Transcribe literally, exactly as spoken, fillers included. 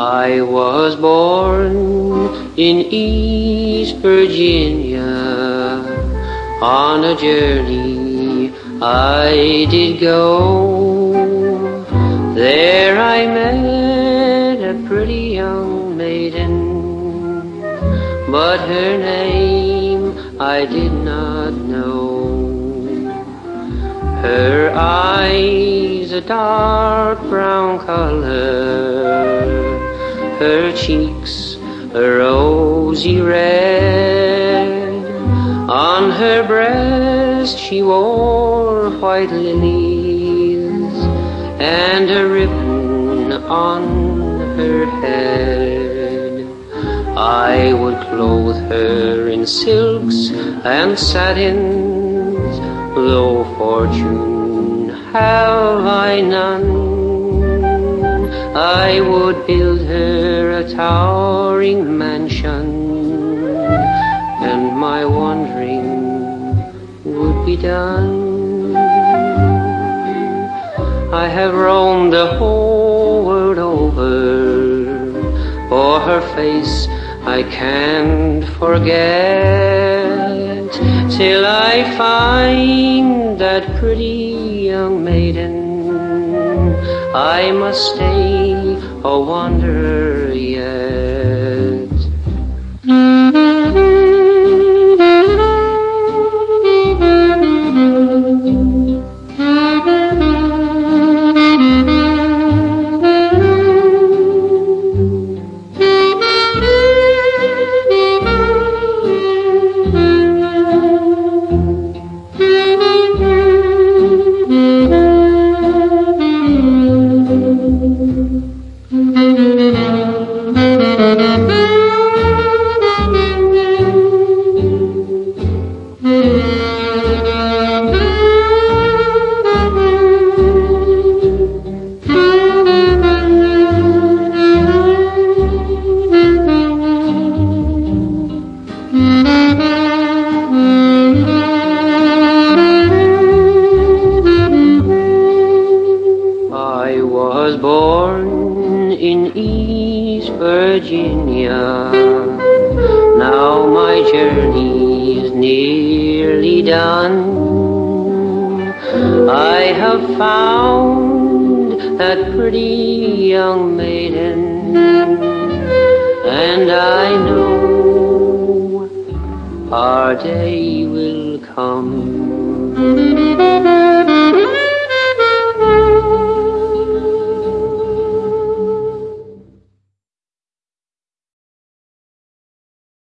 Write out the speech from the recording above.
I was born in East Virginia. On a journey I did go. There I met a pretty young maiden, but her name I did not know. Her eyes a dark brown color, her cheeks a rosy red. On her breast she wore white lilies, and a ribbon on her head. I would clothe her in silks and satins, though fortune have I none. I would build her a towering mansion, and my wandering would be done. I have roamed the whole world over, for her face I can't forget, till I find that pretty young maiden. I must stay a wanderer yet. I was born in East Virginia. Now my journey is nearly done. I have found that pretty young maiden, and I know our day will come.